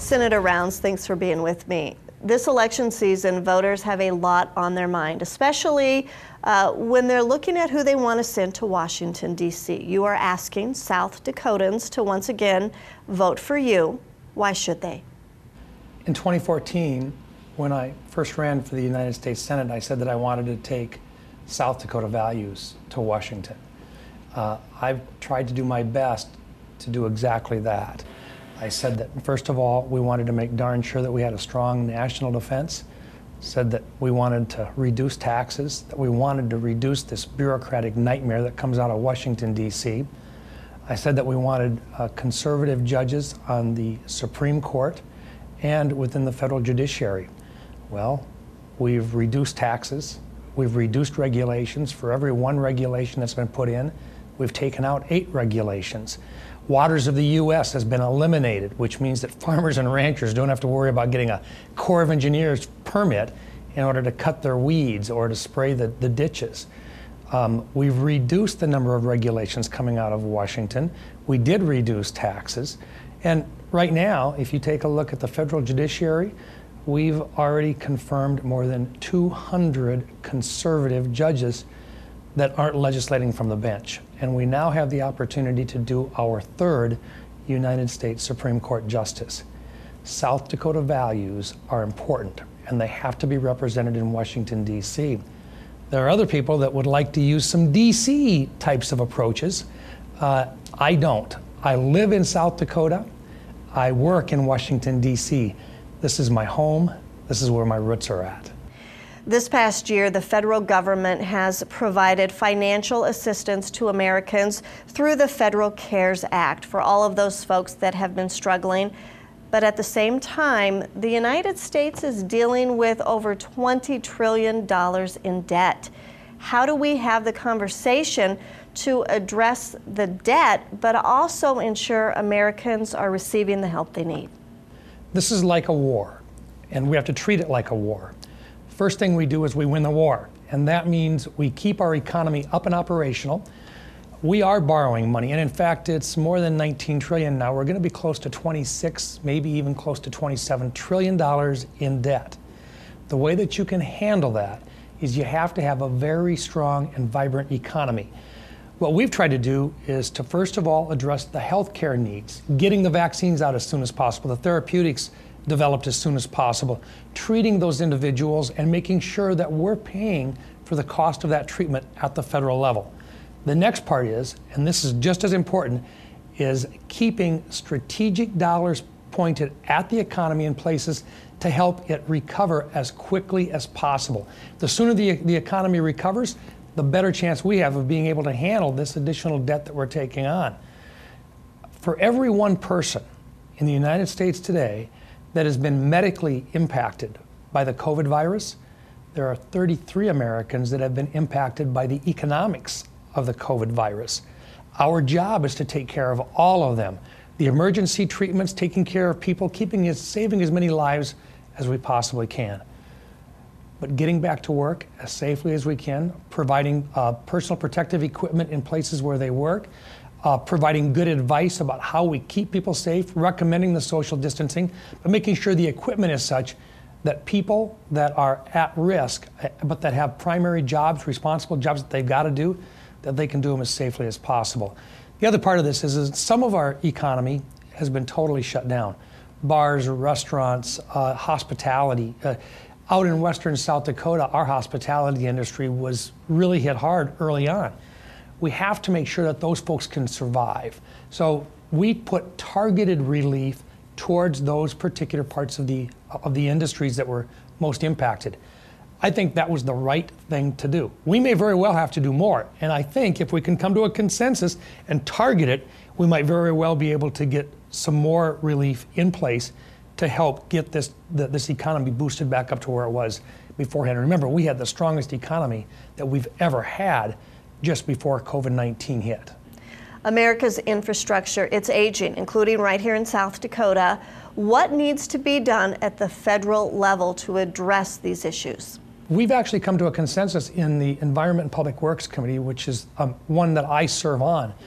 Senator Rounds, thanks for being with me. This election season, voters have a lot on their mind, especially when they're looking at who they want to send to Washington, D.C. You are asking South Dakotans to once again vote for you. Why should they? In 2014, when I first ran for the United States Senate, I said that I wanted to take South Dakota values to Washington. I've tried to do my best to do exactly that. I said that, first of all, we wanted to make darn sure that we had a strong national defense, said that we wanted to reduce taxes, that we wanted to reduce this bureaucratic nightmare that comes out of Washington, D.C. I said that we wanted conservative judges on the Supreme Court and within the federal judiciary. Well, we've reduced taxes, we've reduced regulations. For every one regulation that's been put in, we've taken out 8 regulations. Waters of the U.S. has been eliminated, which means that farmers and ranchers don't have to worry about getting a Corps of Engineers permit in order to cut their weeds or to spray the ditches. We've reduced the number of regulations coming out of Washington. We did reduce taxes. And right now, if you take a look at the federal judiciary, we've already confirmed more than 200 conservative judges that aren't legislating from the bench. And we now have the opportunity to do our 3rd United States Supreme Court justice. South Dakota values are important, and they have to be represented in Washington, D.C. There are other people that would like to use some D.C. types of approaches. I don't. I live in South Dakota. I work in Washington, D.C. This is my home. This is where my roots are at. This past year, the federal government has provided financial assistance to Americans through the Federal CARES Act for all of those folks that have been struggling. But at the same time, the United States is dealing with over $20 trillion in debt. How do we have the conversation to address the debt, but also ensure Americans are receiving the help they need? This is like a war, and we have to treat it like a war. First thing we do is we win the war, and that means we keep our economy up and operational. We are borrowing money, and in fact, it's more than 19 trillion now. We're going to be close to 26, maybe even close to 27 trillion dollars in debt. The way that you can handle that is you have to have a very strong and vibrant economy. What we've tried to do is to first of all address the healthcare needs, getting the vaccines out as soon as possible, the therapeutics developed as soon as possible, treating those individuals and making sure that we're paying for the cost of that treatment at the federal level. The next part is, and this is just as important, is keeping strategic dollars pointed at the economy in places to help it recover as quickly as possible. The sooner the economy recovers, the better chance we have of being able to handle this additional debt that we're taking on. For every one person in the United States today that has been medically impacted by the COVID virus, there are 33 Americans that have been impacted by the economics of the COVID virus. Our job is to take care of all of them. The emergency treatments, taking care of people, saving as many lives as we possibly can. But getting back to work as safely as we can, providing personal protective equipment in places where they work, providing good advice about how we keep people safe, recommending the social distancing, but making sure the equipment is such that people that are at risk, but that have primary jobs, responsible jobs that they've got to do, that they can do them as safely as possible. The other part of this is some of our economy has been totally shut down. Bars, restaurants, hospitality. Out in western South Dakota, our hospitality industry was really hit hard early on. We have to make sure that those folks can survive. So we put targeted relief towards those particular parts of the industries that were most impacted. I think that was the right thing to do. We may very well have to do more, and I think if we can come to a consensus and target it, we might very well be able to get some more relief in place to help get this economy boosted back up to where it was beforehand. Remember, we had the strongest economy that we've ever had just before COVID-19 hit. America's infrastructure, it's aging, including right here in South Dakota. What needs to be done at the federal level to address these issues? We've actually come to a consensus in the Environment and Public Works Committee, which is one that I serve on.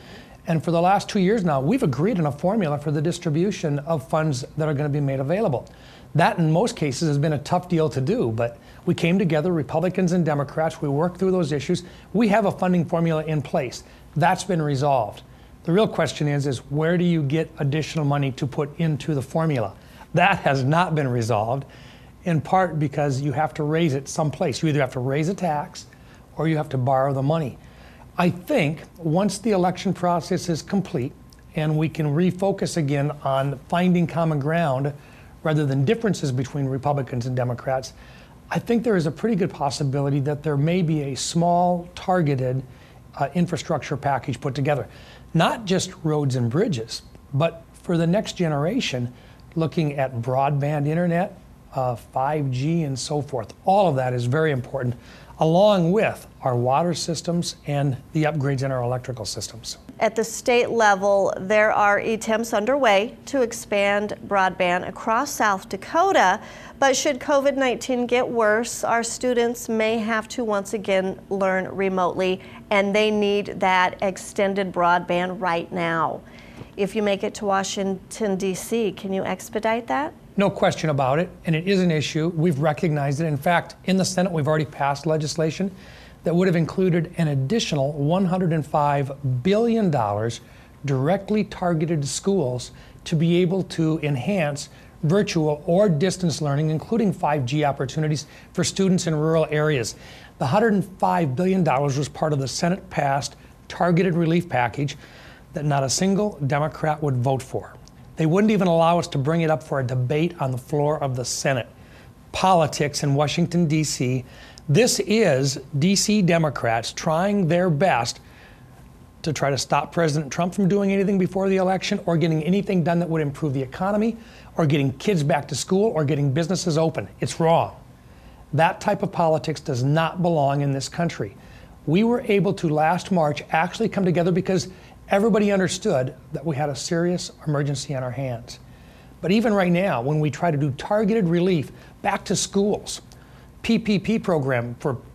And for the last 2 years now, we've agreed on a formula for the distribution of funds that are going to be made available. That, in most cases, has been a tough deal to do, but we came together, Republicans and Democrats, we worked through those issues. We have a funding formula in place. That's been resolved. The real question is where do you get additional money to put into the formula? That has not been resolved, in part because you have to raise it someplace. You either have to raise a tax or you have to borrow the money. I think once the election process is complete and we can refocus again on finding common ground rather than differences between Republicans and Democrats, I think there is a pretty good possibility that there may be a small, targeted infrastructure package put together. Not just roads and bridges, but for the next generation, looking at broadband internet, 5G and so forth. All of that is very important, along with our water systems and the upgrades in our electrical systems. At the state level, there are attempts underway to expand broadband across South Dakota, but should COVID-19 get worse, our students may have to once again learn remotely, and they need that extended broadband right now. If you make it to Washington, D.C., can you expedite that? No question about it, and it is an issue. We've recognized it. In fact, in the Senate, we've already passed legislation that would have included an additional $105 billion directly targeted to schools to be able to enhance virtual or distance learning, including 5G opportunities for students in rural areas. The $105 billion was part of the Senate-passed targeted relief package that not a single Democrat would vote for. They wouldn't even allow us to bring it up for a debate on the floor of the Senate. Politics in Washington, D.C. This is D.C. Democrats trying their best to try to stop President Trump from doing anything before the election or getting anything done that would improve the economy or getting kids back to school or getting businesses open. It's wrong. That type of politics does not belong in this country. We were able to last March actually come together because everybody understood that we had a serious emergency on our hands. But even right now, when we try to do targeted relief back to schools, PPP program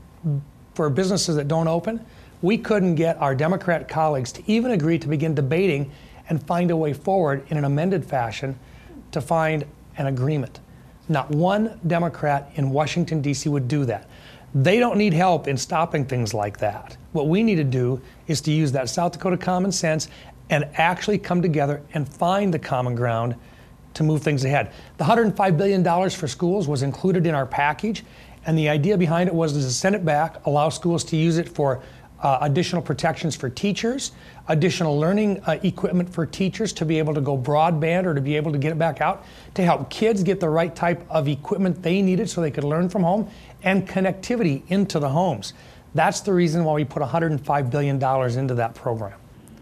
for businesses that don't open, we couldn't get our Democrat colleagues to even agree to begin debating and find a way forward in an amended fashion to find an agreement. Not one Democrat in Washington, D.C. would do that. They don't need help in stopping things like that. What we need to do is to use that South Dakota common sense and actually come together and find the common ground to move things ahead. The $105 billion for schools was included in our package, and the idea behind it was to send it back, allow schools to use it for additional protections for teachers, additional learning equipment for teachers to be able to go broadband or to be able to get it back out, to help kids get the right type of equipment they needed so they could learn from home, and connectivity into the homes. That's the reason why we put $105 billion into that program.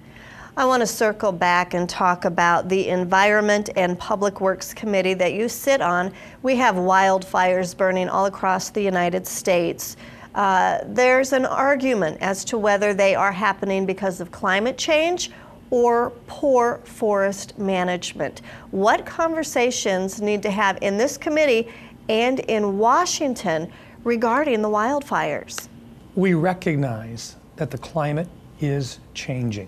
I want to circle back and talk about the Environment and Public Works Committee that you sit on. We have wildfires burning all across the United States. There's an argument as to whether they are happening because of climate change or poor forest management. What conversations need to have in this committee and in Washington regarding the wildfires? We recognize that the climate is changing.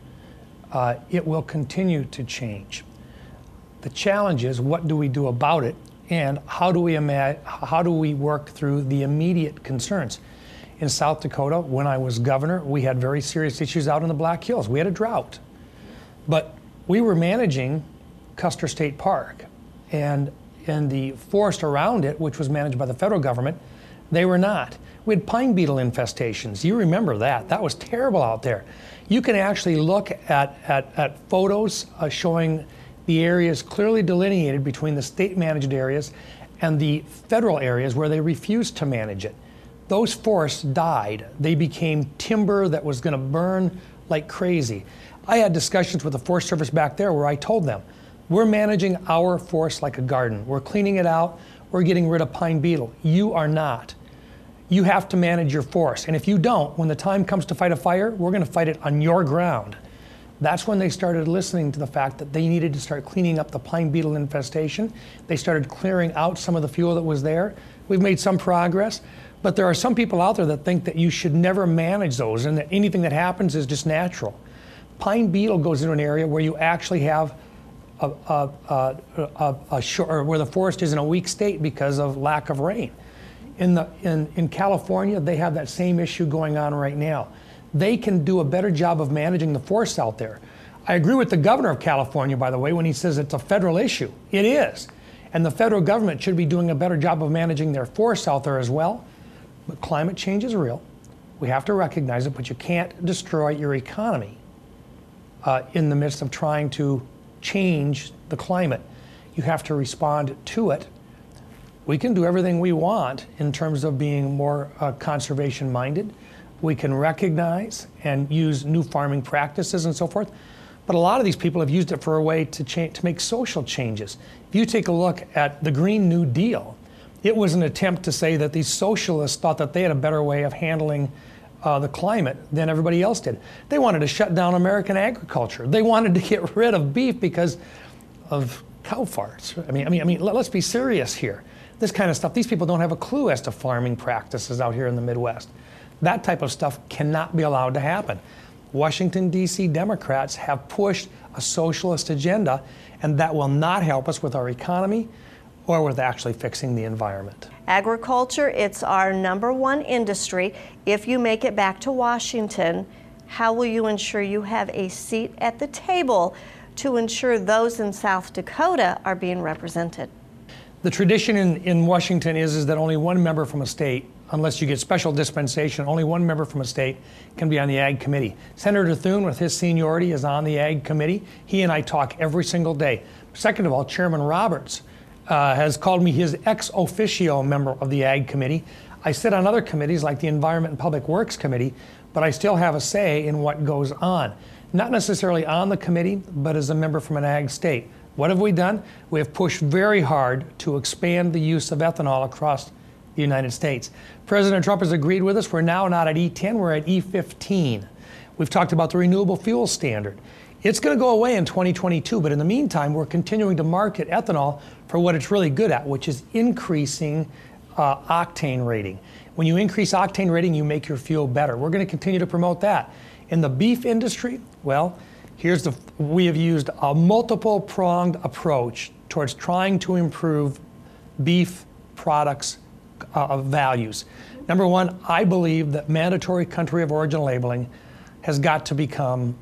It will continue to change. The challenge is, what do we do about it, and how do we work through the immediate concerns? In South Dakota, when I was governor, we had very serious issues out in the Black Hills. We had a drought. But we were managing Custer State Park, and in the forest around it, which was managed by the federal government, they were not. We had pine beetle infestations. You remember that. That was terrible out there. You can actually look at photos showing the areas clearly delineated between the state-managed areas and the federal areas where they refused to manage it. Those forests died. They became timber that was going to burn like crazy. I had discussions with the Forest Service back there where I told them, we're managing our forest like a garden. We're cleaning it out. We're getting rid of pine beetle. You are not. You have to manage your forest. And if you don't, when the time comes to fight a fire, we're going to fight it on your ground. That's when they started listening to the fact that they needed to start cleaning up the pine beetle infestation. They started clearing out some of the fuel that was there. We've made some progress, but there are some people out there that think that you should never manage those and that anything that happens is just natural. Pine beetle goes into an area where you actually have where the forest is in a weak state because of lack of rain. In California, they have that same issue going on right now. They can do a better job of managing the forests out there. I agree with the governor of California, by the way, when he says it's a federal issue. It is. And the federal government should be doing a better job of managing their forests out there as well. But climate change is real. We have to recognize it, but you can't destroy your economy in the midst of trying to change the climate. You have to respond to it. We can do everything we want in terms of being more conservation minded. We can recognize and use new farming practices and so forth. But a lot of these people have used it for a way to make social changes. If you take a look at the Green New Deal, it was an attempt to say that these socialists thought that they had a better way of handling the climate than everybody else did. They wanted to shut down American agriculture. They wanted to get rid of beef because of cow farts. I mean, let's be serious here. This kind of stuff, these people don't have a clue as to farming practices out here in the Midwest. That type of stuff cannot be allowed to happen. Washington, D.C. Democrats have pushed a socialist agenda, and that will not help us with our economy or with actually fixing the environment. Agriculture, it's our #1 industry. If you make it back to Washington, how will you ensure you have a seat at the table to ensure those in South Dakota are being represented? The tradition in Washington is that only one member from a state, unless you get special dispensation, only one member from a state can be on the Ag Committee. Senator Thune, with his seniority, is on the Ag Committee. He and I talk every single day. Second of all, Chairman Roberts has called me his ex officio member of the Ag Committee. I sit on other committees like the Environment and Public Works Committee, but I still have a say in what goes on. Not necessarily on the committee, but as a member from an ag state. What have we done? We have pushed very hard to expand the use of ethanol across the United States. President Trump has agreed with us. We're now not at E10, we're at E15. We've talked about the renewable fuel standard. It's going to go away in 2022, but in the meantime, we're continuing to market ethanol for what it's really good at, which is increasing octane rating. When you increase octane rating, you make your fuel better. We're going to continue to promote that. In the beef industry, well, we have used a multiple-pronged approach towards trying to improve beef products values. Number one, I believe that mandatory country of origin labeling has got to become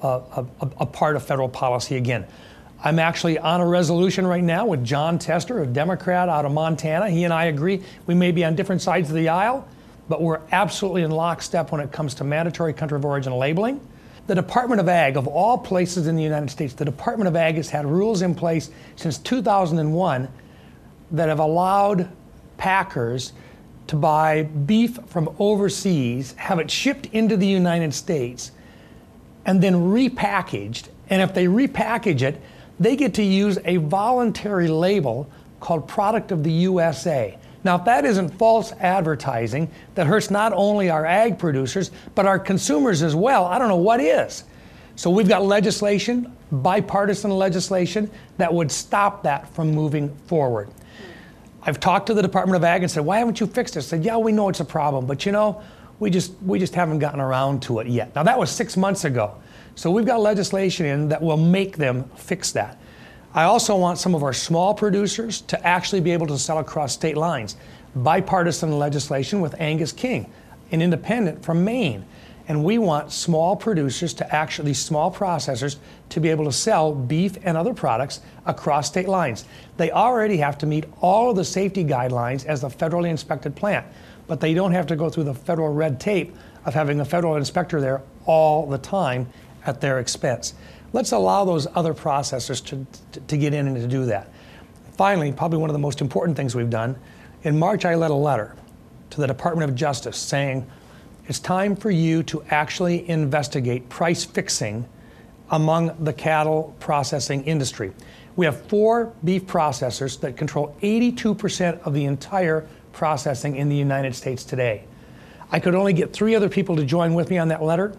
a part of federal policy again. I'm actually on a resolution right now with John Tester, a Democrat out of Montana. He and I agree. We may be on different sides of the aisle, but we're absolutely in lockstep when it comes to mandatory country of origin labeling. The Department of Ag, of all places in the United States, the Department of Ag has had rules in place since 2001 that have allowed packers to buy beef from overseas, have it shipped into the United States, and then repackaged. And if they repackage it, they get to use a voluntary label called Product of the USA. Now, if that isn't false advertising that hurts not only our ag producers, but our consumers as well, I don't know what is. So we've got legislation, bipartisan legislation, that would stop that from moving forward. I've talked to the Department of Ag and said, why haven't you fixed this? I said, yeah, we know it's a problem, but you know, we just haven't gotten around to it yet. Now, that was 6 months ago. So we've got legislation in that will make them fix that. I also want some of our small producers to actually be able to sell across state lines. Bipartisan legislation with Angus King, an independent from Maine. And we want small producers to actually, small processors, to be able to sell beef and other products across state lines. They already have to meet all of the safety guidelines as a federally inspected plant, but they don't have to go through the federal red tape of having a federal inspector there all the time at their expense. Let's allow those other processors to get in and to do that. Finally, probably one of the most important things we've done, in March I led a letter to the Department of Justice saying, it's time for you to actually investigate price fixing among the cattle processing industry. We have 4 beef processors that control 82% of the entire processing in the United States today. I could only get 3 other people to join with me on that letter.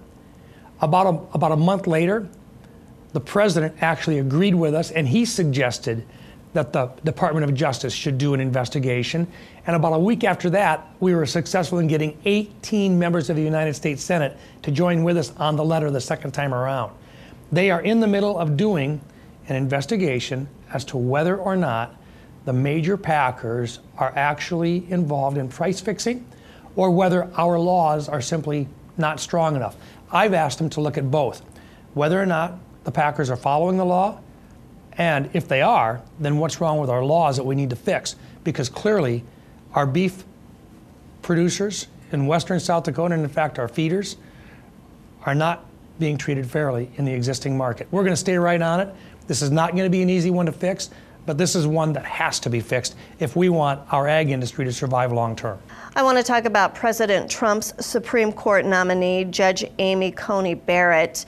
About a month later, the president actually agreed with us, and he suggested that the Department of Justice should do an investigation. And about a week after that, we were successful in getting 18 members of the United States Senate to join with us on the letter the second time around. They are in the middle of doing an investigation as to whether or not the major packers are actually involved in price fixing or whether our laws are simply not strong enough. I've asked them to look at both, whether or not the packers are following the law, and if they are, then what's wrong with our laws that we need to fix? Because clearly our beef producers in western South Dakota, and in fact our feeders, are not being treated fairly in the existing market. We're going to stay right on it. This is not going to be an easy one to fix, but this is one that has to be fixed if we want our ag industry to survive long term. I want to talk about President Trump's Supreme Court nominee, Judge Amy Coney Barrett.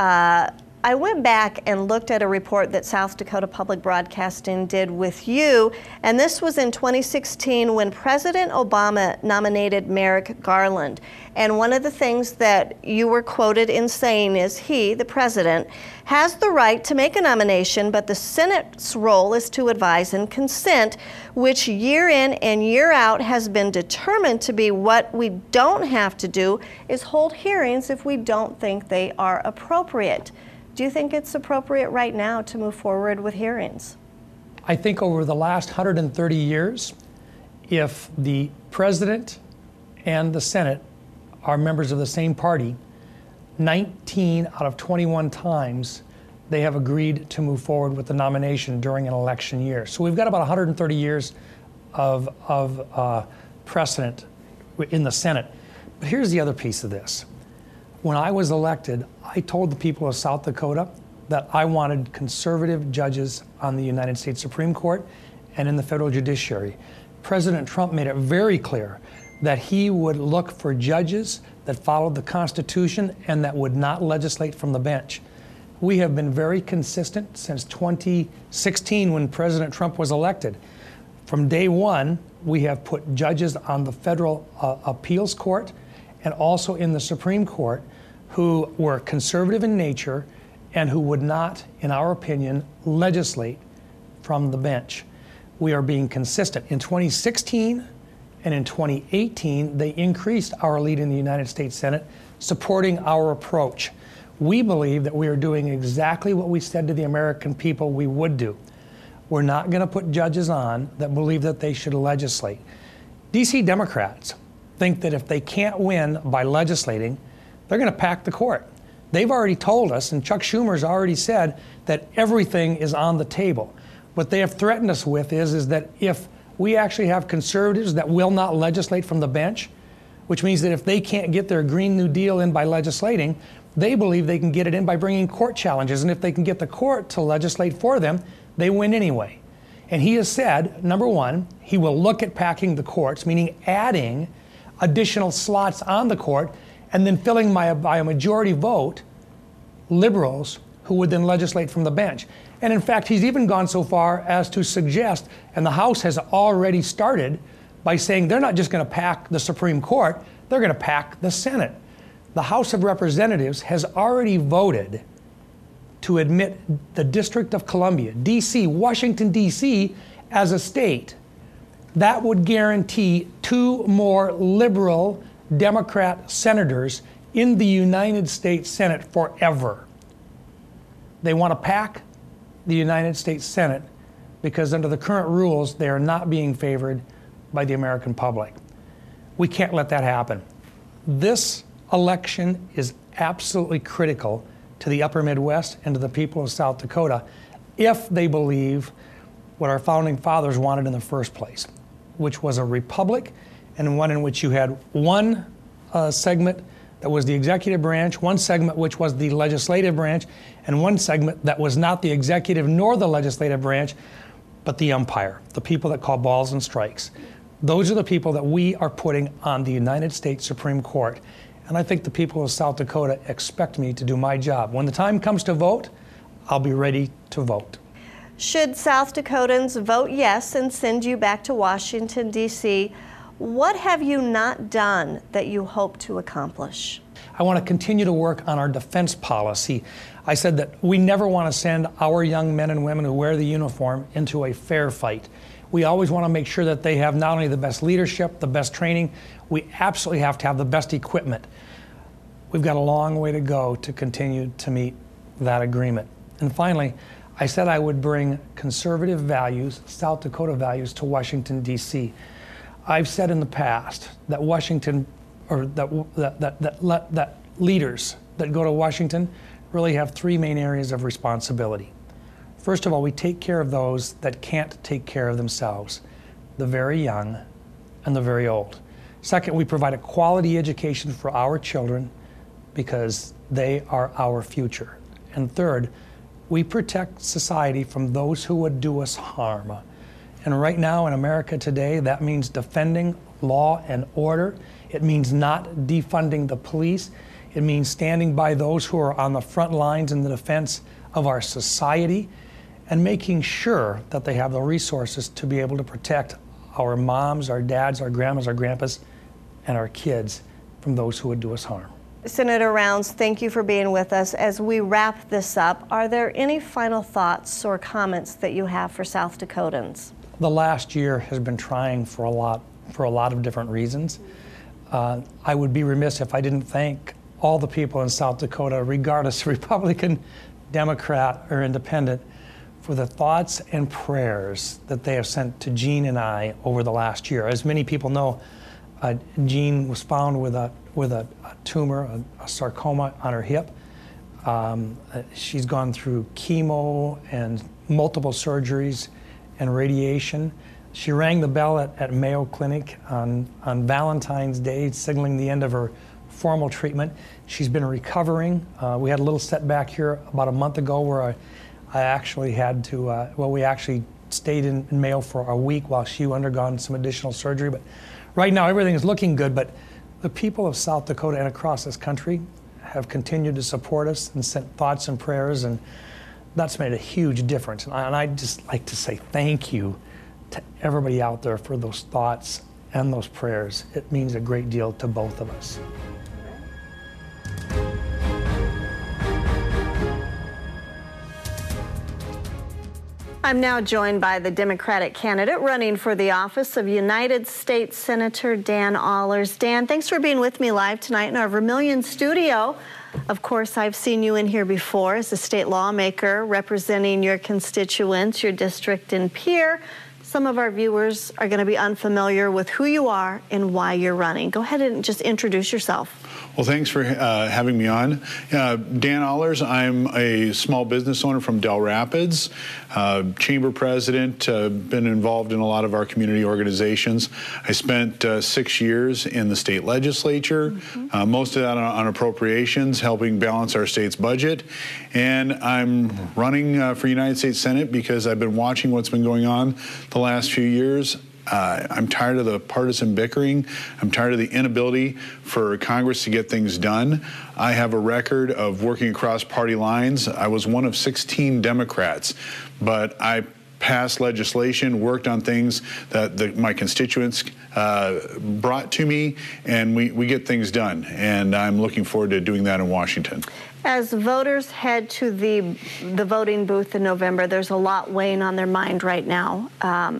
I went back and looked at a report that South Dakota Public Broadcasting did with you, and this was in 2016 when President Obama nominated Merrick Garland. And one of the things that you were quoted in saying is he, the president, has the right to make a nomination, but the Senate's role is to advise and consent, which year in and year out has been determined to be what we don't have to do is hold hearings if we don't think they are appropriate. Do you think it's appropriate right now to move forward with hearings? I think over the last 130 years, if the president and the Senate are members of the same party, 19 out of 21 times they have agreed to move forward with the nomination during an election year. So we've got about 130 years of precedent in the Senate. But here's the other piece of this. When I was elected, I told the people of South Dakota that I wanted conservative judges on the United States Supreme Court and in the federal judiciary. President Trump made it very clear that he would look for judges that followed the Constitution and that would not legislate from the bench. We have been very consistent since 2016 when President Trump was elected. From day one, we have put judges on the federal appeals court and also in the Supreme Court who were conservative in nature and who would not, in our opinion, legislate from the bench. We are being consistent. In 2016 and in 2018, they increased our lead in the United States Senate, supporting our approach. We believe that we are doing exactly what we said to the American people we would do. We're not going to put judges on that believe that they should legislate. DC Democrats think that if they can't win by legislating, they're going to pack the court. They've already told us, and Chuck Schumer's already said, that everything is on the table. What they have threatened us with is that if we actually have conservatives that will not legislate from the bench, which means that if they can't get their Green New Deal in by legislating, they believe they can get it in by bringing court challenges. And if they can get the court to legislate for them, they win anyway. And he has said, number one, he will look at packing the courts, meaning adding additional slots on the court, and then filling by a majority vote liberals who would then legislate from the bench. And in fact, he's even gone so far as to suggest, and the House has already started by saying they're not just going to pack the Supreme Court, they're going to pack the Senate. The House of Representatives has already voted to admit the District of Columbia, D.C., Washington, D.C., as a state. That would guarantee 2 more liberal Democrat senators in the United States Senate forever. They want to pack the United States Senate because under the current rules, they are not being favored by the American public. We can't let that happen. This election is absolutely critical to the upper Midwest and to the people of South Dakota if they believe what our founding fathers wanted in the first place, which was a republic and one in which you had one segment that was the executive branch, one segment which was the legislative branch, and one segment that was not the executive nor the legislative branch, but the umpire, the people that call balls and strikes. Those are the people that we are putting on the United States Supreme Court. And I think the people of South Dakota expect me to do my job. When the time comes to vote, I'll be ready to vote. Should South Dakotans vote yes and send you back to Washington, D.C., what have you not done that you hope to accomplish? I want to continue to work on our defense policy. I said that we never want to send our young men and women who wear the uniform into a fair fight. We always want to make sure that they have not only the best leadership, the best training, we absolutely have to have the best equipment. We've got a long way to go to continue to meet that agreement. And finally, I said I would bring conservative values, South Dakota values, to Washington, D.C. I've said in the past that Washington, or that leaders that go to Washington really have three main areas of responsibility. First of all, we take care of those that can't take care of themselves, the very young and the very old. Second, we provide a quality education for our children because they are our future. And third, we protect society from those who would do us harm. And right now in America today, that means defending law and order. It means not defunding the police. It means standing by those who are on the front lines in the defense of our society and making sure that they have the resources to be able to protect our moms, our dads, our grandmas, our grandpas, and our kids from those who would do us harm. Senator Rounds, thank you for being with us. As we wrap this up, are there any final thoughts or comments that you have for South Dakotans? The last year has been trying for a lot of different reasons. I would be remiss if I didn't thank all the people in South Dakota, regardless of Republican, Democrat, or Independent, for the thoughts and prayers that they have sent to Jean and I over the last year. As many people know, Jean was found with a tumor, a sarcoma on her hip. She's gone through chemo and multiple surgeries and radiation. She rang the bell at Mayo Clinic on Valentine's Day, signaling the end of her formal treatment. She's been recovering. We had a little setback here about a month ago where I actually had to, we actually stayed in Mayo for a week while she undergone some additional surgery. But right now, everything is looking good. But the people of South Dakota and across this country have continued to support us and sent thoughts and prayers, and that's made a huge difference. And I'd just like to say thank you to everybody out there for those thoughts and those prayers. It means a great deal to both of us. I'm now joined by the Democratic candidate running for the office of United States Senator Dan Ahlers. Dan, thanks for being with me live tonight in our Vermillion studio. Of course, I've seen you in here before as a state lawmaker representing your constituents, your district and peer. Some of our viewers are going to be unfamiliar with who you are and why you're running. Go ahead and just introduce yourself. Well, thanks for having me on. Dan Ahlers, I'm a small business owner from Dell Rapids, chamber president, been involved in a lot of our community organizations. I spent 6 years in the state legislature, most of that on appropriations, helping balance our state's budget. And I'm running for United States Senate because I've been watching what's been going on the last few years. I'm tired of the partisan bickering. I'm tired of the inability for Congress to get things done. I have a record of working across party lines. I was one of 16 Democrats, but I passed legislation, worked on things that my constituents brought to me, and we get things done. And I'm looking forward to doing that in Washington. As voters head to the voting booth in November, there's a lot weighing on their mind right now.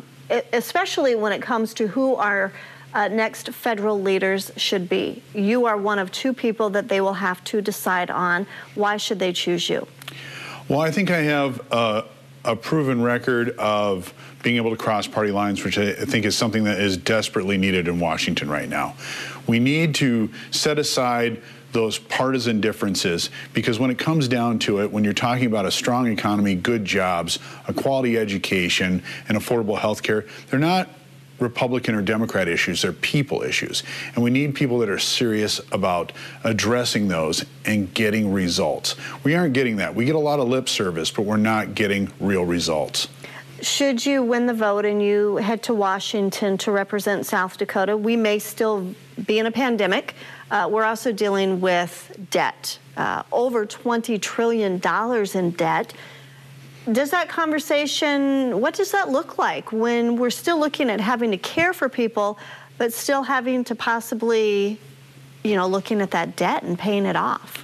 Especially when it comes to who our next federal leaders should be. You are one of two people that they will have to decide on. Why should they choose you? Well, I think I have a proven record of being able to cross party lines, which I think is something that is desperately needed in Washington right now. We need to set aside those partisan differences, because when it comes down to it, when you're talking about a strong economy, good jobs, a quality education, and affordable health care, they're not Republican or Democrat issues, they're people issues. And we need people that are serious about addressing those and getting results. We aren't getting that. We get a lot of lip service, but we're not getting real results. Should you win the vote and you head to Washington to represent South Dakota, we may still be in a pandemic. We're also dealing with debt, over $20 trillion in debt. Does that conversation, what does that look like when we're still looking at having to care for people, but still having to possibly, looking at that debt and paying it off?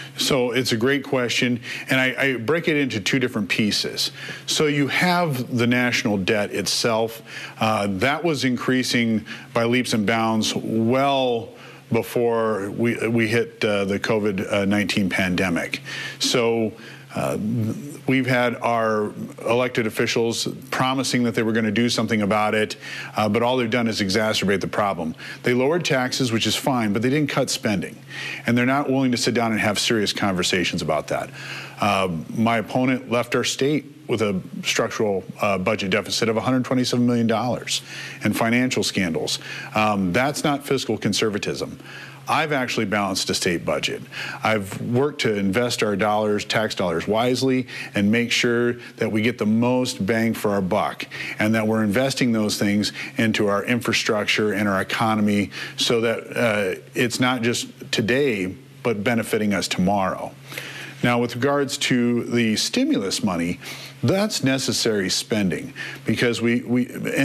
So it's a great question, and I break it into two different pieces. So you have the national debt itself. That was increasing by leaps and bounds well before we hit the COVID-19 pandemic. So We've had our elected officials promising that they were going to do something about it, but all they've done is exacerbate the problem. They lowered taxes, which is fine, but they didn't cut spending. And they're not willing to sit down and have serious conversations about that. My opponent left our state with a structural budget deficit of $127 million and financial scandals. That's not fiscal conservatism. I've actually balanced a state budget. I've worked to invest our dollars, tax dollars, wisely and make sure that we get the most bang for our buck and that we're investing those things into our infrastructure and our economy so that it's not just today, but benefiting us tomorrow. Now, with regards to the stimulus money, that's necessary spending because we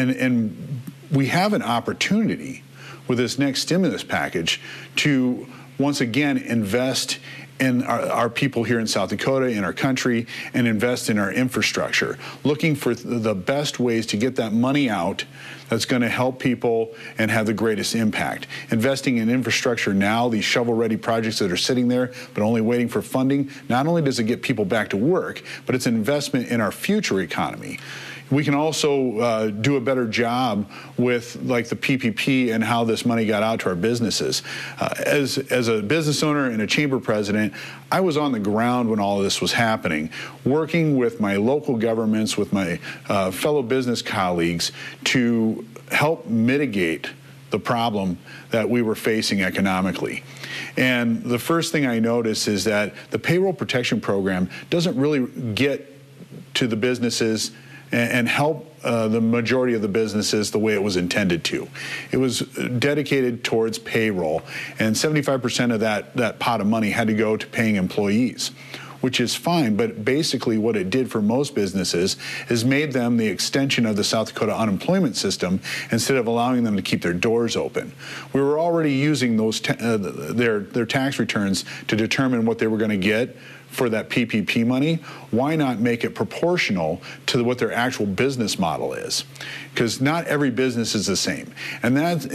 have an opportunity with this next stimulus package to once again invest in our people here in South Dakota, in our country, and invest in our infrastructure, looking for the best ways to get that money out that's going to help people and have the greatest impact. Investing in infrastructure now, these shovel-ready projects that are sitting there but only waiting for funding, not only does it get people back to work, but it's an investment in our future economy. We can also do a better job with like the PPP and how this money got out to our businesses. As a business owner and a chamber president, I was on the ground when all of this was happening, working with my local governments, with my fellow business colleagues to help mitigate the problem that we were facing economically. And the first thing I noticed is that the Payroll Protection Program doesn't really get to the businesses and help the majority of the businesses the way it was intended to. It was dedicated towards payroll, and 75% of that pot of money had to go to paying employees, which is fine, but basically what it did for most businesses is made them the extension of the South Dakota unemployment system instead of allowing them to keep their doors open. We were already using those their tax returns to determine what they were going to get for that PPP money. Why not make it proportional to what their actual business model is? Because not every business is the same. And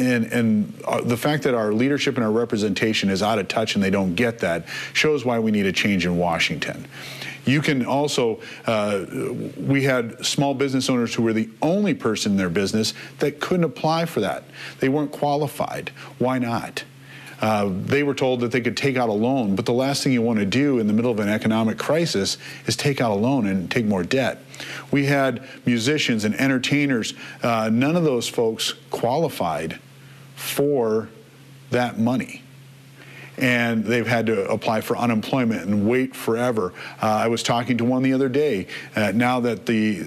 the fact that our leadership and our representation is out of touch and they don't get that shows why we need a change in Washington. You can also, we had small business owners who were the only person in their business that couldn't apply for that. They weren't qualified. Why not? They were told that they could take out a loan, but the last thing you want to do in the middle of an economic crisis is take out a loan and take more debt. We had musicians and entertainers. None of those folks qualified for that money. And they've had to apply for unemployment and wait forever. I was talking to one the other day. Now that the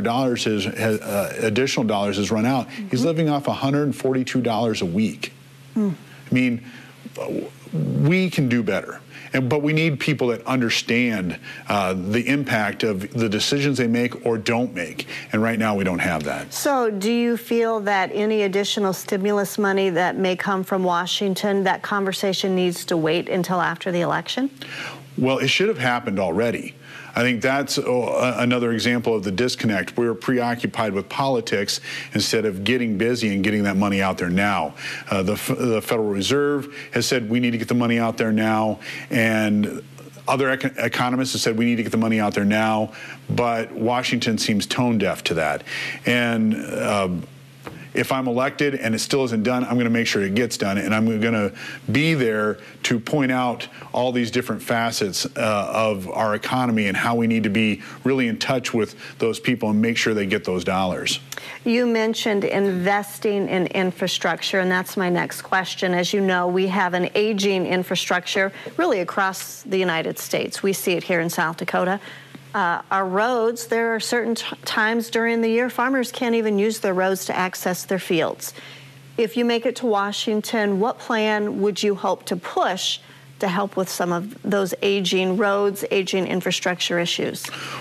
$600 additional dollars has run out, he's living off $142 a week. I mean, we can do better, but we need people that understand the impact of the decisions they make or don't make, and right now we don't have that. So do you feel that any additional stimulus money that may come from Washington, that conversation needs to wait until after the election? Well, it should have happened already. I think that's another example of the disconnect. We're preoccupied with politics instead of getting busy and getting that money out there now. The Federal Reserve has said we need to get the money out there now, and other economists have said we need to get the money out there now, but Washington seems tone deaf to that. And if I'm elected and it still isn't done, I'm going to make sure it gets done, and I'm going to be there to point out all these different facets of our economy and how we need to be really in touch with those people and make sure they get those dollars. You mentioned investing in infrastructure, and that's my next question. As you know, we have an aging infrastructure really across the United States. We see it here in South Dakota. Our roads, there are certain times during the year farmers can't even use their roads to access their fields. If you make it to Washington, what plan would you hope to push to help with some of those aging roads, aging infrastructure issues?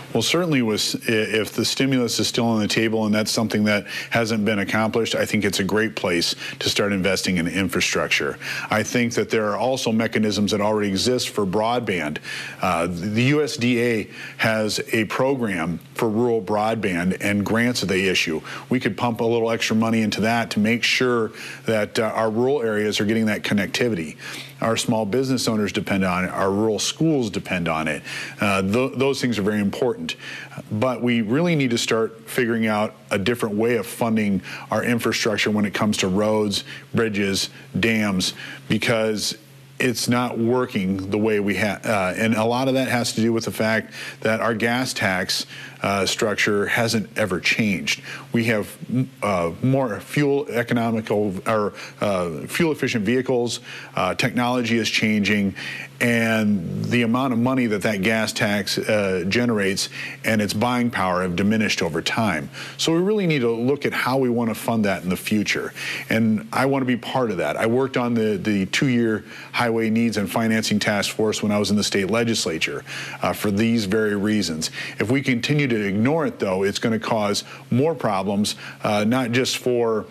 Well, certainly if the stimulus is still on the table and that's something that hasn't been accomplished, I think it's a great place to start investing in infrastructure. I think that there are also mechanisms that already exist for broadband. The USDA has a program for rural broadband and grants that they issue. We could pump a little extra money into that to make sure that our rural areas are getting that connectivity. Our small business owners depend on it. Our rural schools depend on it. Those things are very important. But we really need to start figuring out a different way of funding our infrastructure when it comes to roads, bridges, dams, because it's not working the way we have. And a lot of that has to do with the fact that our gas tax structure hasn't ever changed. We have more fuel economical or fuel efficient vehicles. Technology is changing, and the amount of money that gas tax generates and its buying power have diminished over time. So we really need to look at how we want to fund that in the future. And I want to be part of that. I worked on the 2-year Highway Needs and Financing Task Force when I was in the state legislature for these very reasons. If we continue to ignore it, though, it's going to cause more problems, not just for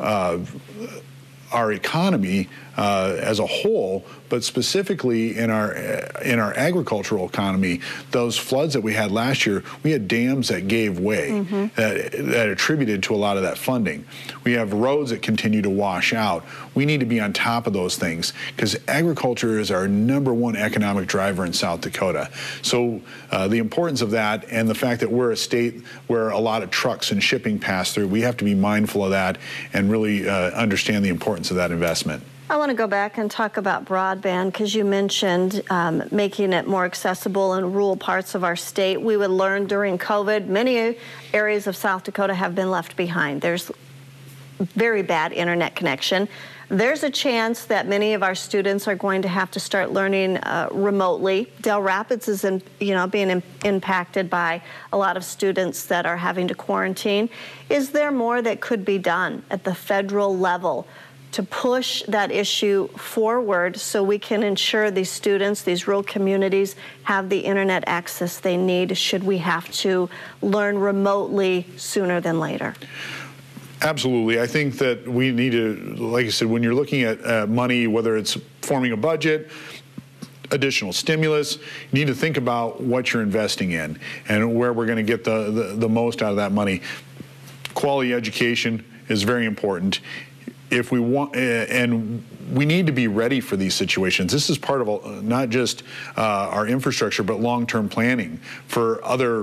our economy as a whole, but specifically in our agricultural economy. Those floods that we had last year, we had dams that gave way, that attributed to a lot of that funding. We have roads that continue to wash out. We need to be on top of those things because agriculture is our #1 economic driver in South Dakota. So the importance of that and the fact that we're a state where a lot of trucks and shipping pass through, we have to be mindful of that and really understand the importance of that investment. I want to go back and talk about broadband because you mentioned making it more accessible in rural parts of our state. We would learn during COVID, many areas of South Dakota have been left behind. There's very bad internet connection. There's a chance that many of our students are going to have to start learning remotely. Del Rapids is being impacted by a lot of students that are having to quarantine. Is there more that could be done at the federal level to push that issue forward so we can ensure these students, these rural communities, have the internet access they need should we have to learn remotely sooner than later? Absolutely. I think that we need to, like I said, when you're looking at money, whether it's forming a budget, additional stimulus, you need to think about what you're investing in and where we're going to get the most out of that money. Quality education is very important. If we want, and we need to be ready for these situations. This is part of not just our infrastructure, but long-term planning for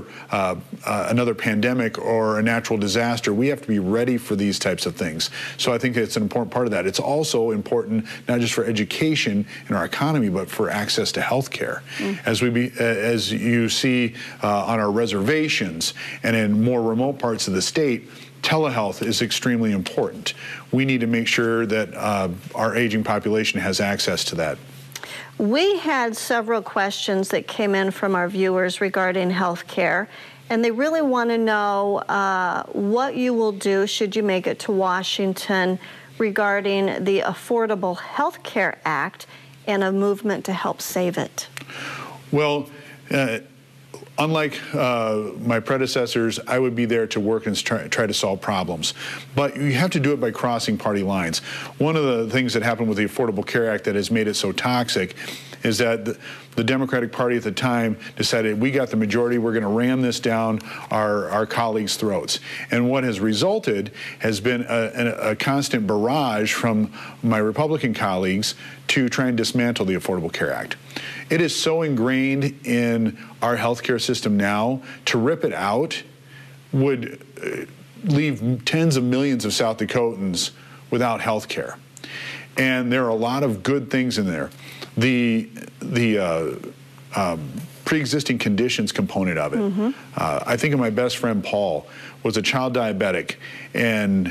another pandemic or a natural disaster. We have to be ready for these types of things. So I think it's an important part of that. It's also important not just for education in our economy, but for access to health care. As you see on our reservations and in more remote parts of the state, telehealth is extremely important. We need to make sure that our aging population has access to that. We had several questions that came in from our viewers regarding health care, and they really want to know what you will do should you make it to Washington regarding the Affordable Health Care Act and a movement to help save it. Well, unlike my predecessors, I would be there to work and try to solve problems. But you have to do it by crossing party lines. One of the things that happened with the Affordable Care Act that has made it so toxic is that the Democratic Party at the time decided we got the majority, we're going to ram this down our colleagues' throats. And what has resulted has been a constant barrage from my Republican colleagues to try and dismantle the Affordable Care Act. It is so ingrained in our healthcare system now, to rip it out would leave tens of millions of South Dakotans without health care. And there are a lot of good things in there. The pre-existing conditions component of it. I think of my best friend Paul, was a child diabetic, and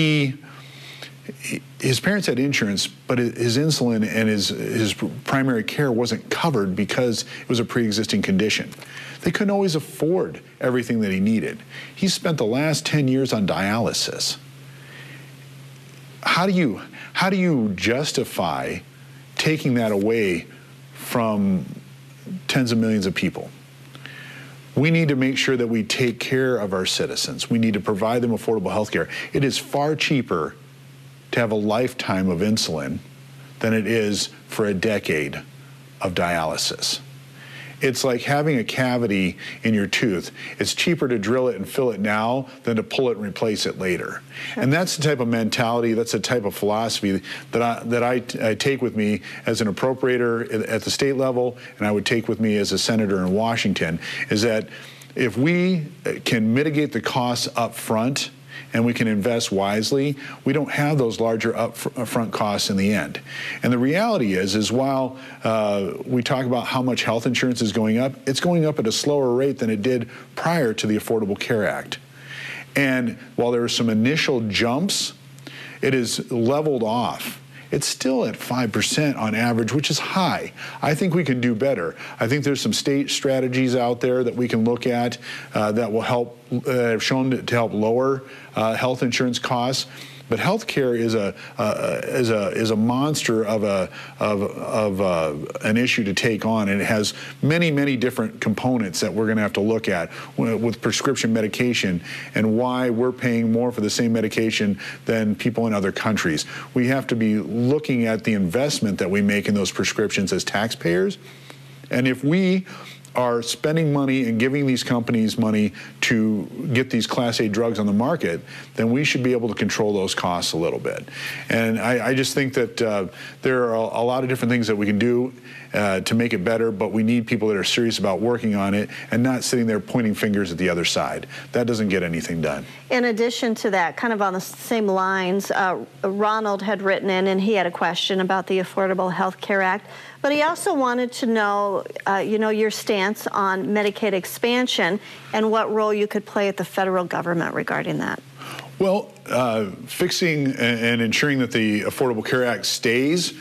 his parents had insurance, but his insulin and his primary care wasn't covered because it was a pre-existing condition. They couldn't always afford everything that he needed. He spent the last 10 years on dialysis. How do you justify taking that away from tens of millions of people? We need to make sure that we take care of our citizens. We need to provide them affordable health care. It is far cheaper to have a lifetime of insulin than it is for a decade of dialysis. It's like having a cavity in your tooth. It's cheaper to drill it and fill it now than to pull it and replace it later. And that's the type of mentality, that's the type of philosophy that I take with me as an appropriator at the state level, and I would take with me as a senator in Washington, is that if we can mitigate the costs up front and we can invest wisely, we don't have those larger upfront costs in the end. And the reality is while we talk about how much health insurance is going up, it's going up at a slower rate than it did prior to the Affordable Care Act. And while there are some initial jumps, it is leveled off. It's still at 5% on average, which is high. I think we can do better. I think there's some state strategies out there that we can look at that will help, have shown to help lower health insurance costs. But healthcare is a monster of an issue to take on, and it has many different components that we're going to have to look at with prescription medication and why we're paying more for the same medication than people in other countries. We have to be looking at the investment that we make in those prescriptions as taxpayers, and if we are spending money and giving these companies money to get these Class A drugs on the market, then we should be able to control those costs a little bit. And I just think that there are a lot of different things that we can do to make it better, but we need people that are serious about working on it and not sitting there pointing fingers at the other side. That doesn't get anything done. In addition to that, kind of on the same lines, Ronald had written in and he had a question about the Affordable Health Care Act. But he also wanted to know, your stance on Medicaid expansion and what role you could play at the federal government regarding that. Well, fixing and ensuring that the Affordable Care Act stays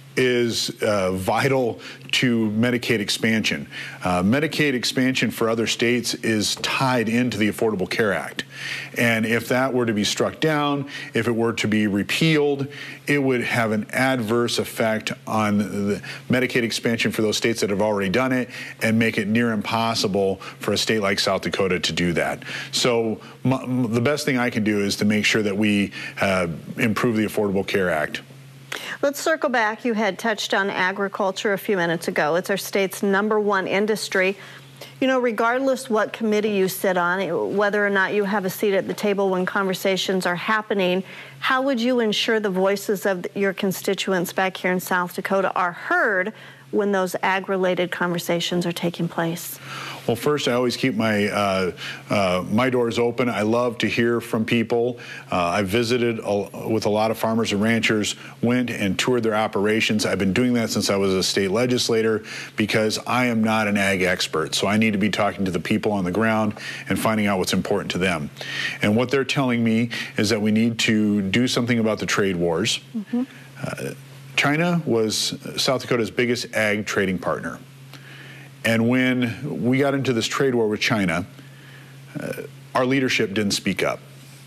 is vital to Medicaid expansion. Medicaid expansion for other states is tied into the Affordable Care Act. And if that were to be struck down, if it were to be repealed, it would have an adverse effect on the Medicaid expansion for those states that have already done it and make it near impossible for a state like South Dakota to do that. So the best thing I can do is to make sure that we improve the Affordable Care Act. Let's circle back. You had touched on agriculture a few minutes ago. It's our state's #1 industry. Regardless what committee you sit on, whether or not you have a seat at the table when conversations are happening, how would you ensure the voices of your constituents back here in South Dakota are heard when those ag-related conversations are taking place? Well, first, I always keep my my doors open. I love to hear from people. I visited with a lot of farmers and ranchers, went and toured their operations. I've been doing that since I was a state legislator because I am not an ag expert. So I need to be talking to the people on the ground and finding out what's important to them. And what they're telling me is that we need to do something about the trade wars. Mm-hmm. China was South Dakota's biggest ag trading partner. And when we got into this trade war with China, our leadership didn't speak up.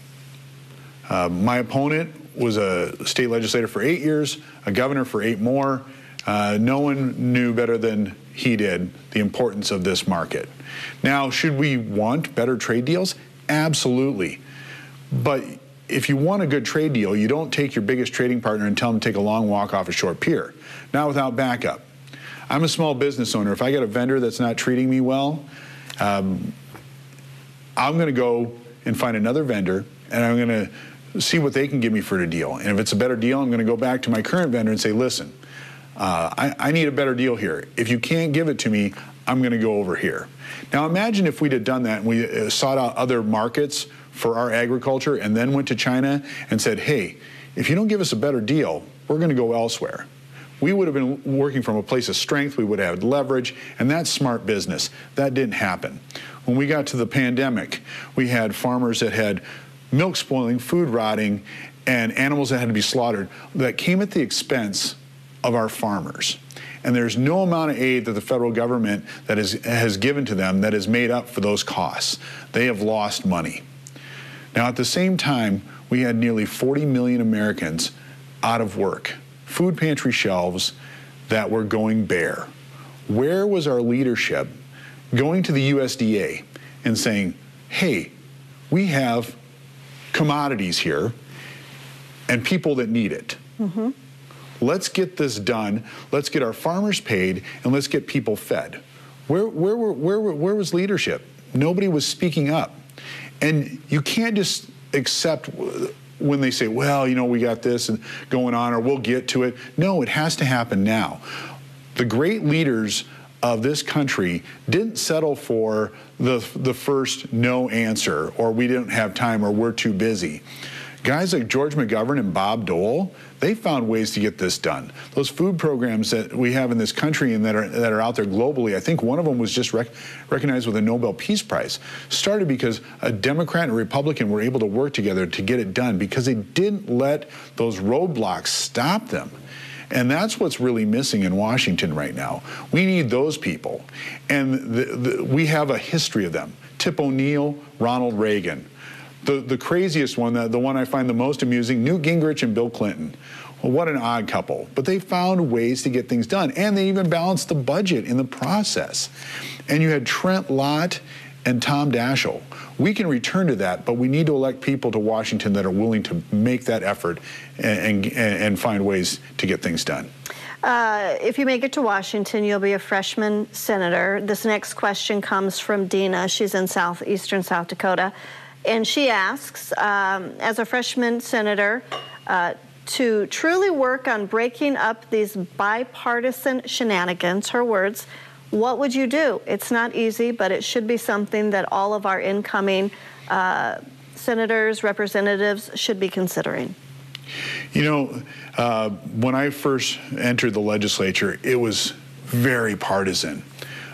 My opponent was a state legislator for 8 years, a governor for 8 more. No one knew better than he did the importance of this market. Now, should we want better trade deals? Absolutely. But if you want a good trade deal, you don't take your biggest trading partner and tell them to take a long walk off a short pier, not without backup. I'm a small business owner. If I get a vendor that's not treating me well, I'm going to go and find another vendor, and I'm going to see what they can give me for a deal. And if it's a better deal, I'm going to go back to my current vendor and say, listen, I need a better deal here. If you can't give it to me, I'm going to go over here. Now imagine if we'd have done that and we sought out other markets for our agriculture and then went to China and said, hey, if you don't give us a better deal, we're going to go elsewhere. We would have been working from a place of strength, we would have had leverage, and that's smart business. That didn't happen. When we got to the pandemic, we had farmers that had milk spoiling, food rotting, and animals that had to be slaughtered that came at the expense of our farmers. And there's no amount of aid that the federal government that has given to them that has made up for those costs. They have lost money. Now, at the same time, we had nearly 40 million Americans out of work. Food pantry shelves that were going bare. Where was our leadership going to the USDA and saying, hey, we have commodities here and people that need it. Mm-hmm. Let's get this done. Let's get our farmers paid, and let's get people fed. Where was leadership? Nobody was speaking up. And you can't just accept when they say, well, you know, we got this going on, or we'll get to it. No, it has to happen now. The great leaders of this country didn't settle for the first no answer, or we didn't have time, or we're too busy. Guys like George McGovern and Bob Dole, they found ways to get this done. Those food programs that we have in this country and that are out there globally, I think one of them was just recognized with a Nobel Peace Prize, started because a Democrat and a Republican were able to work together to get it done because they didn't let those roadblocks stop them. And that's what's really missing in Washington right now. We need those people. And we have a history of them. Tip O'Neill, Ronald Reagan. The craziest one, the one I find the most amusing, Newt Gingrich and Bill Clinton. Well, what an odd couple. But they found ways to get things done. And they even balanced the budget in the process. And you had Trent Lott and Tom Daschle. We can return to that, but we need to elect people to Washington that are willing to make that effort and find ways to get things done. If you make it to Washington, you'll be a freshman senator. This next question comes from Dina. She's in southeastern South Dakota. And she asks, as a freshman senator, to truly work on breaking up these bipartisan shenanigans, her words, what would you do? It's not easy, but it should be something that all of our incoming senators, representatives should be considering. You know, when I first entered the legislature, it was very partisan.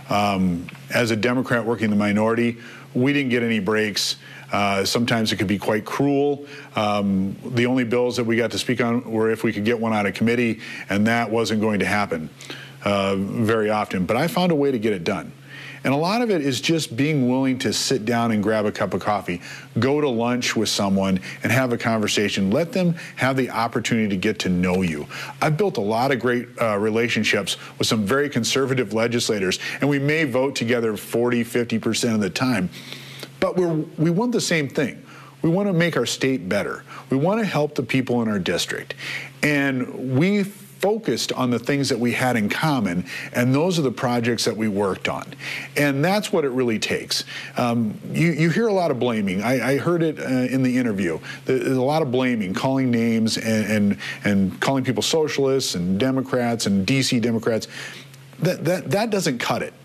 As a Democrat working in the minority, we didn't get any breaks. Sometimes it could be quite cruel. The only bills that we got to speak on were if we could get one out of committee, and that wasn't going to happen very often. But I found a way to get it done. And a lot of it is just being willing to sit down and grab a cup of coffee, go to lunch with someone and have a conversation. Let them have the opportunity to get to know you. I've built a lot of great relationships with some very conservative legislators, and we may vote together 40, 50% of the time. But we want the same thing. We want to make our state better. We want to help the people in our district. And we focused on the things that we had in common, and those are the projects that we worked on. And that's what it really takes. You hear a lot of blaming. I heard it in the interview. There's a lot of blaming, calling names and calling people socialists and Democrats and DC Democrats. That doesn't cut it.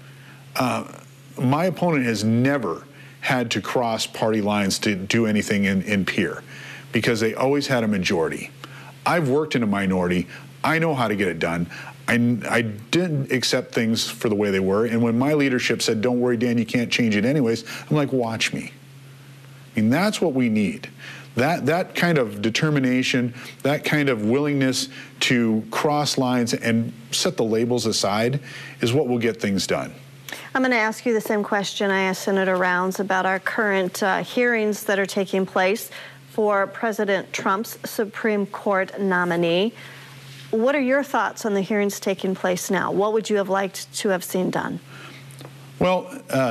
My opponent has never had to cross party lines to do anything in Pierre because they always had a majority. I've worked in a minority. I know how to get it done. I didn't accept things for the way they were. And when my leadership said, don't worry, Dan, you can't change it anyways, I'm like, watch me. I mean, that's what we need. That kind of determination, that kind of willingness to cross lines and set the labels aside is what will get things done. I'm going to ask you the same question I asked Senator Rounds about our current hearings that are taking place for President Trump's Supreme Court nominee. What are your thoughts on the hearings taking place now? What would you have liked to have seen done? Well,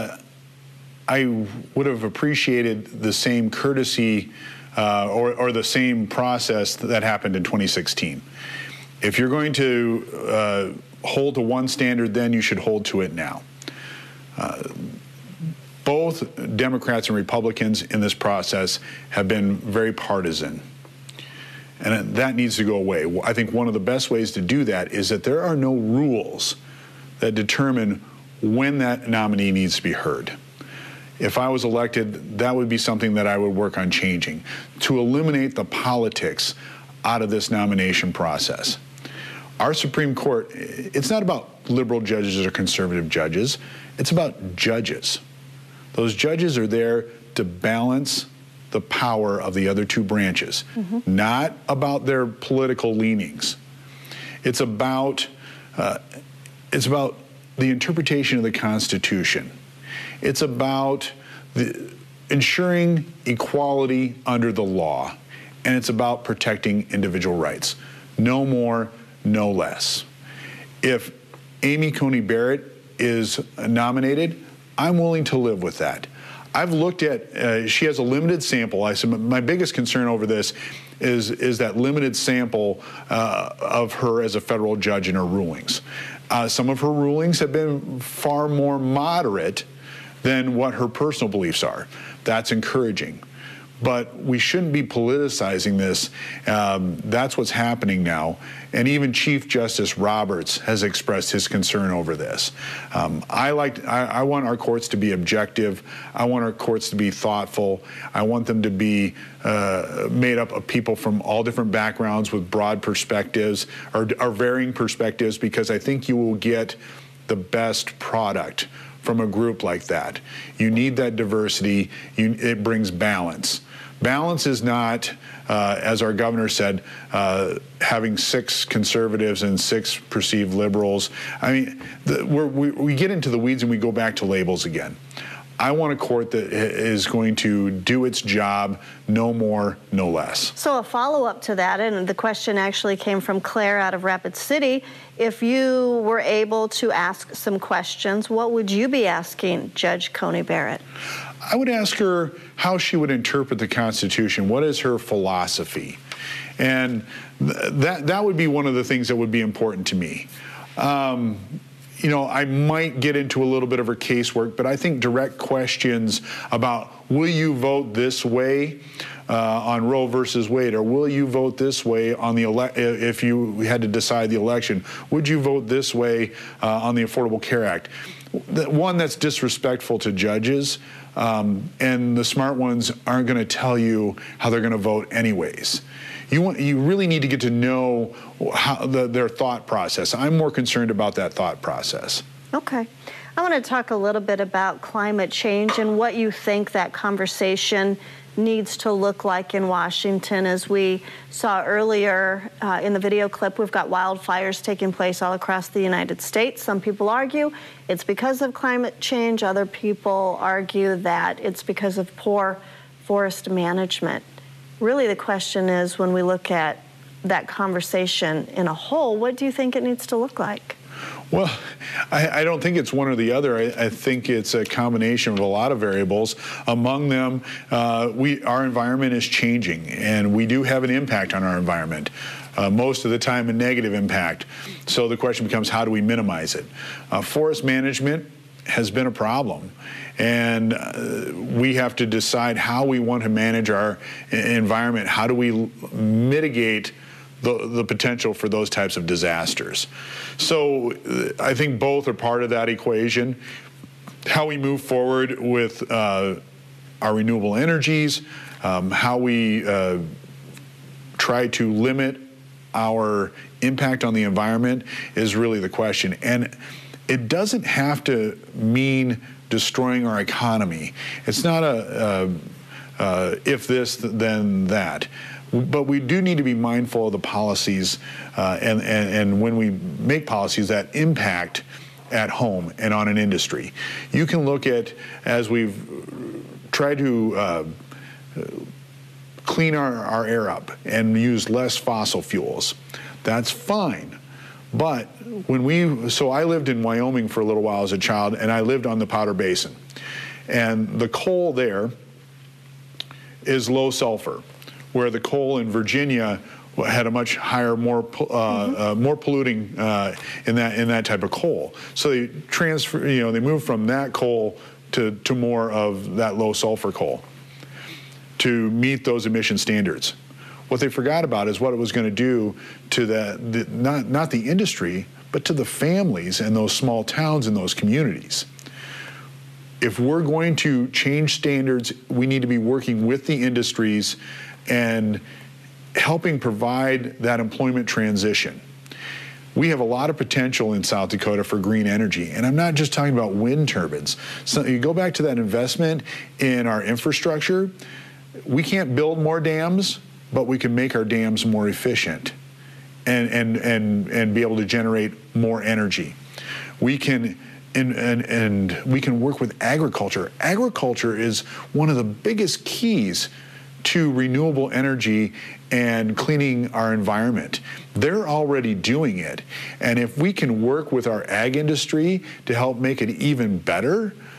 I would have appreciated the same courtesy or the same process that happened in 2016. If you're going to hold to one standard, then you should hold to it now. Both Democrats and Republicans in this process have been very partisan, and that needs to go away. I think one of the best ways to do that is that there are no rules that determine when that nominee needs to be heard. If I was elected, that would be something that I would work on changing, to eliminate the politics out of this nomination process. Our Supreme Court, it's not about liberal judges or conservative judges. It's about judges. Those judges are there to balance the power of the other two branches, not about their political leanings. It's about the interpretation of the Constitution. It's about ensuring equality under the law, and it's about protecting individual rights. No more, no less. If Amy Coney Barrett is nominated, I'm willing to live with that. I've looked at, she has a limited sample. I said my biggest concern over this is that limited sample of her as a federal judge in her rulings. Some of her rulings have been far more moderate than what her personal beliefs are. That's encouraging. But we shouldn't be politicizing this. That's what's happening now. And even Chief Justice Roberts has expressed his concern over this. I want our courts to be objective. I want our courts to be thoughtful. I want them to be made up of people from all different backgrounds with broad perspectives or varying perspectives, because I think you will get the best product from a group like that. You need that diversity. It brings balance. Balance is not, as our governor said, having 6 conservatives and 6 perceived liberals. I mean, we get into the weeds and we go back to labels again. I want a court that is going to do its job, no more, no less. So a follow-up to that, and the question actually came from Claire out of Rapid City. If you were able to ask some questions, what would you be asking Judge Coney Barrett? I would ask her how she would interpret the Constitution. What is her philosophy? And that would be one of the things that would be important to me. You know, I might get into a little bit of her casework, but I think direct questions about, will you vote this way on Roe versus Wade, or will you vote this way on the if you had to decide the election, would you vote this way on the Affordable Care Act? One that's disrespectful to judges, and the smart ones aren't going to tell you how they're going to vote anyways. You really need to get to know how their thought process. I'm more concerned about that thought process. Okay. I want to talk a little bit about climate change and what you think that conversation needs to look like in Washington. As we saw earlier in the video clip, we've got wildfires taking place all across the United States. Some people argue it's because of climate change. Other people argue that it's because of poor forest management. Really, the question is, when we look at that conversation in a whole, what do you think it needs to look like? Well, I don't think it's one or the other. I think it's a combination of a lot of variables. Among them, our environment is changing, and we do have an impact on our environment. Most of the time, a negative impact. So the question becomes, how do we minimize it? Forest management has been a problem, and we have to decide how we want to manage our environment. How do we mitigate the potential for those types of disasters? So I think both are part of that equation. How we move forward with our renewable energies, how we try to limit our impact on the environment is really the question. And it doesn't have to mean destroying our economy. It's not a if this, then that. But we do need to be mindful of the policies and when we make policies that impact at home and on an industry. You can look at, as we've tried to clean our air up and use less fossil fuels. That's fine. But so I lived in Wyoming for a little while as a child, and I lived on the Powder Basin. And the coal there is low sulfur, where the coal in Virginia had a much higher, more polluting in that type of coal. So they they moved from that coal to more of that low sulfur coal to meet those emission standards. What they forgot about is what it was going to do to not the industry, but to the families and those small towns and those communities. If we're going to change standards, we need to be working with the industries and helping provide that employment transition. We have a lot of potential in South Dakota for green energy, and I'm not just talking about wind turbines. So you go back to that investment in our infrastructure. We can't build more dams, but we can make our dams more efficient and be able to generate more energy. We can and we can work with agriculture. Agriculture is one of the biggest keys to renewable energy and cleaning our environment. They're already doing it. And if we can work with our ag industry to help make it even better,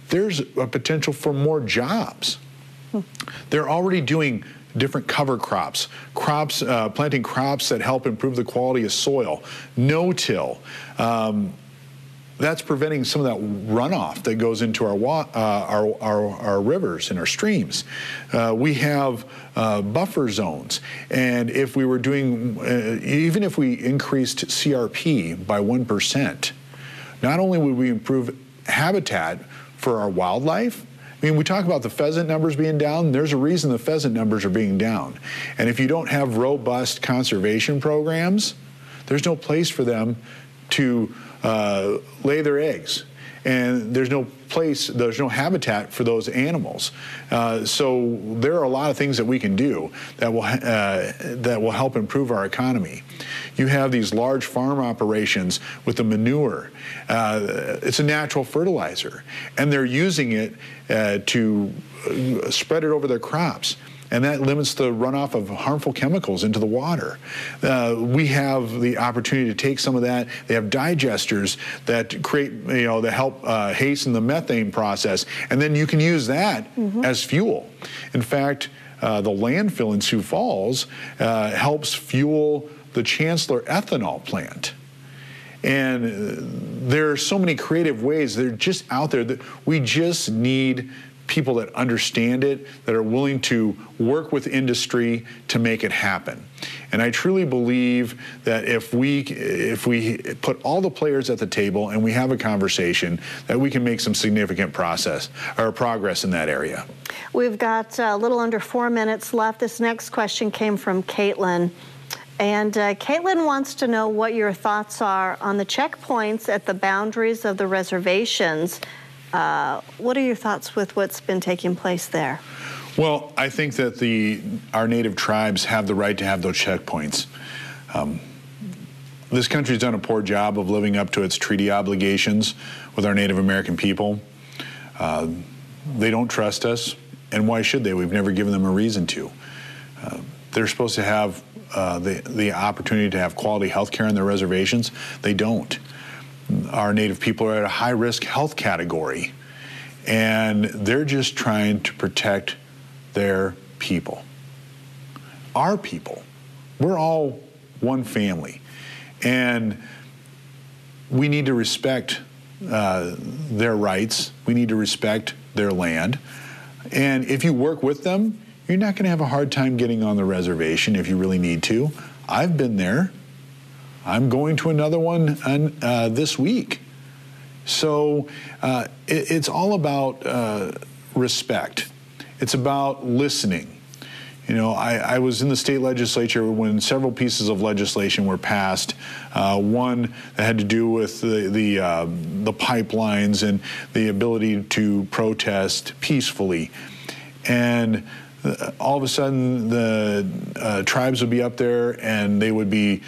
there's a potential for more jobs. They're already doing different cover crops, planting crops that help improve the quality of soil, no-till. That's preventing some of that runoff that goes into our rivers and our streams. We have buffer zones, and if we were doing, even if we increased CRP by 1%, not only would we improve habitat for our wildlife. I mean, we talk about the pheasant numbers being down. There's a reason the pheasant numbers are being down. And if you don't have robust conservation programs, there's no place for them to lay their eggs. And there's no place, there's no habitat for those animals. So there are a lot of things that we can do that will help improve our economy. You have these large farm operations with the manure. It's a natural fertilizer, and they're using it to spread it over their crops. And that limits the runoff of harmful chemicals into the water. We have the opportunity to take some of that. They have digesters that create, that help hasten the methane process, and then you can use that as fuel. In fact, the landfill in Sioux Falls helps fuel the Chancellor ethanol plant. And there are so many creative ways. They're just out there that we just need people that understand it, that are willing to work with industry to make it happen. And I truly believe that if we put all the players at the table and we have a conversation, that we can make some significant progress in that area. We've got a little under 4 minutes left. This next question came from Caitlin. And Caitlin wants to know what your thoughts are on the checkpoints at the boundaries of the reservations. What are your thoughts with what's been taking place there? Well, I think that our native tribes have the right to have those checkpoints. This country's done a poor job of living up to its treaty obligations with our Native American people. They don't trust us, and why should they? We've never given them a reason to. They're supposed to have the opportunity to have quality health care on their reservations. They don't. Our Native people are at a high-risk health category, and they're just trying to protect their people. Our people. We're all one family, and we need to respect their rights. We need to respect their land, and if you work with them, you're not going to have a hard time getting on the reservation if you really need to. I've been there. I'm going to another one this week. So it's all about respect. It's about listening. I was in the state legislature when several pieces of legislation were passed. One that had to do with the pipelines and the ability to protest peacefully. And all of a sudden, the tribes would be up there, and they would be,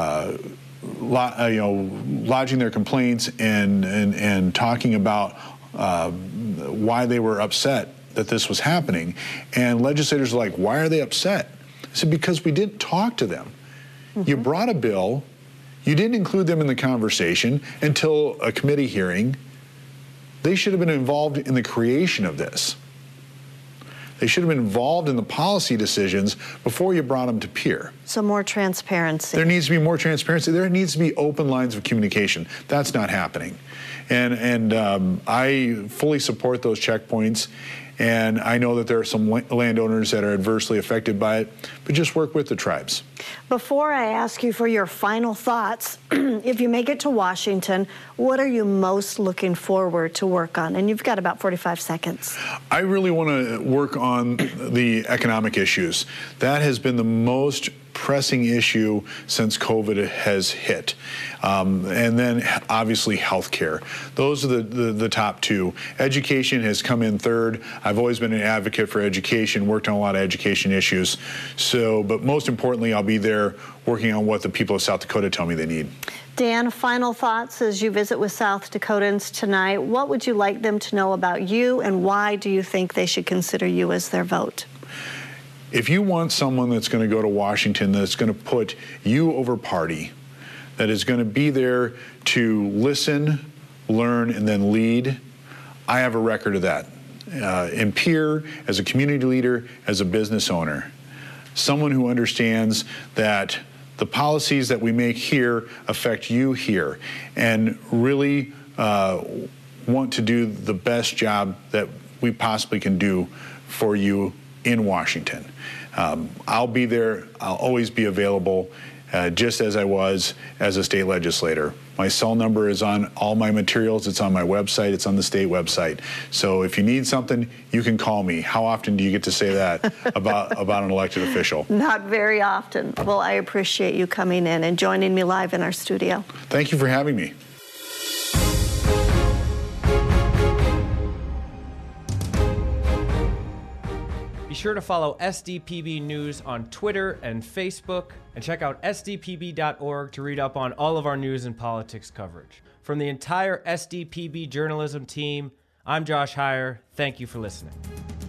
lodging their complaints and talking about why they were upset that this was happening. And legislators are like, "Why are they upset?" I said, "Because we didn't talk to them. You brought a bill, you didn't include them in the conversation until a committee hearing. They should have been involved in the creation of this. They should have been involved in the policy decisions before you brought them to peer." So more transparency. There needs to be more transparency. There needs to be open lines of communication. That's not happening. And I fully support those checkpoints. And I know that there are some landowners that are adversely affected by it, but just work with the tribes. Before I ask you for your final thoughts, if you make it to Washington, what are you most looking forward to work on? And you've got about 45 seconds. I really want to work on the economic issues. That has been the most pressing issue since COVID has hit. And then obviously healthcare. Those are the top two. Education has come in third. I've always been an advocate for education, worked on a lot of education issues. But most importantly, I'll be there working on what the people of South Dakota tell me they need. Dan, final thoughts as you visit with South Dakotans tonight. What would you like them to know about you, and why do you think they should consider you as their vote? If you want someone that's going to go to Washington, that's going to put you over party, that is going to be there to listen, learn, and then lead, I have a record of that. In Pierre, as a community leader, as a business owner, someone who understands that the policies that we make here affect you here, and really want to do the best job that we possibly can do for you in Washington. I'll be there. I'll always be available, just as I was as a state legislator. My cell number is on all my materials. It's on my website. It's on the state website. So if you need something, you can call me. How often do you get to say that about an elected official? Not very often. Well, I appreciate you coming in and joining me live in our studio. Thank you for having me. Be sure to follow SDPB News on Twitter and Facebook, and check out sdpb.org to read up on all of our news and politics coverage. From the entire SDPB journalism team, I'm Josh Heyer. Thank you for listening.